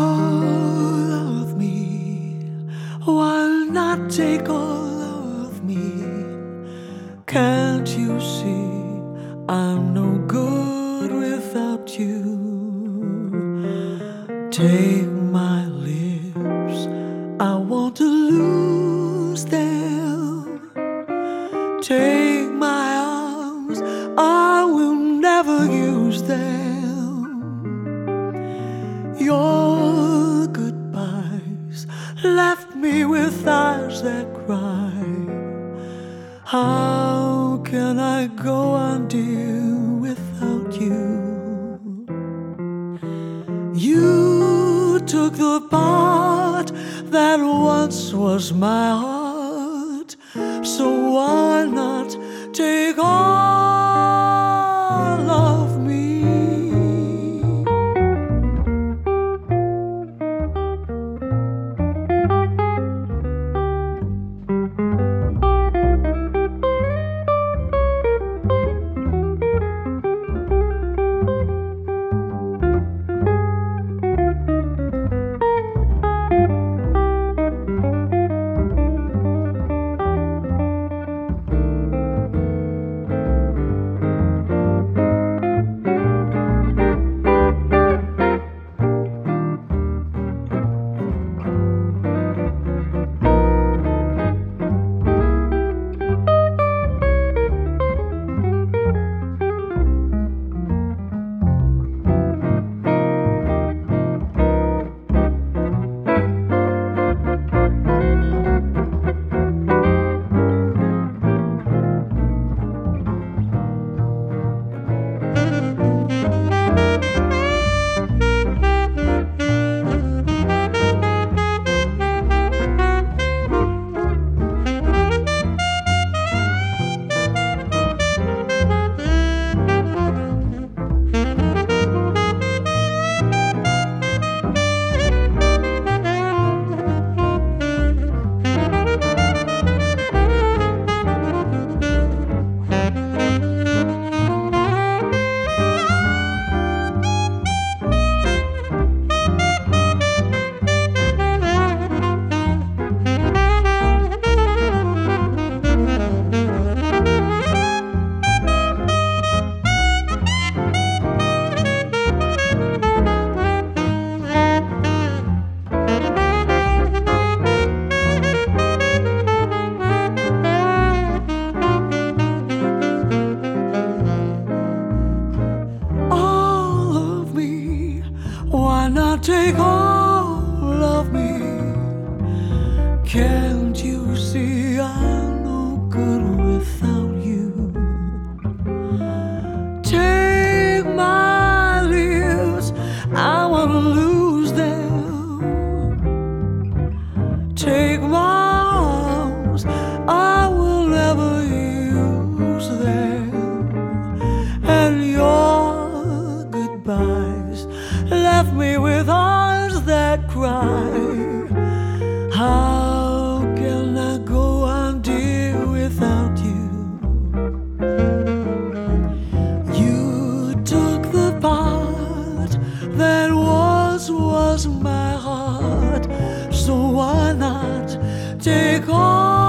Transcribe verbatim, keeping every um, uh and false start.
all of me? Why not take all of me? Can't you see I'm no good without you? Take my lips, I want to lose them. Take my arms, I will never use them. Your goodbyes left me with eyes that cry. How can I go on, dear, without you? You took the part that once was my heart, so why not take all of me? Why not take all of me? Can't you see I'm no good without you? Take my lips, I wanna lose them. Take my arms, I will never use them. And your goodbyes left me with eyes that cry. How can I go on, dear, without you? You took the part that was, was my heart, so why not take all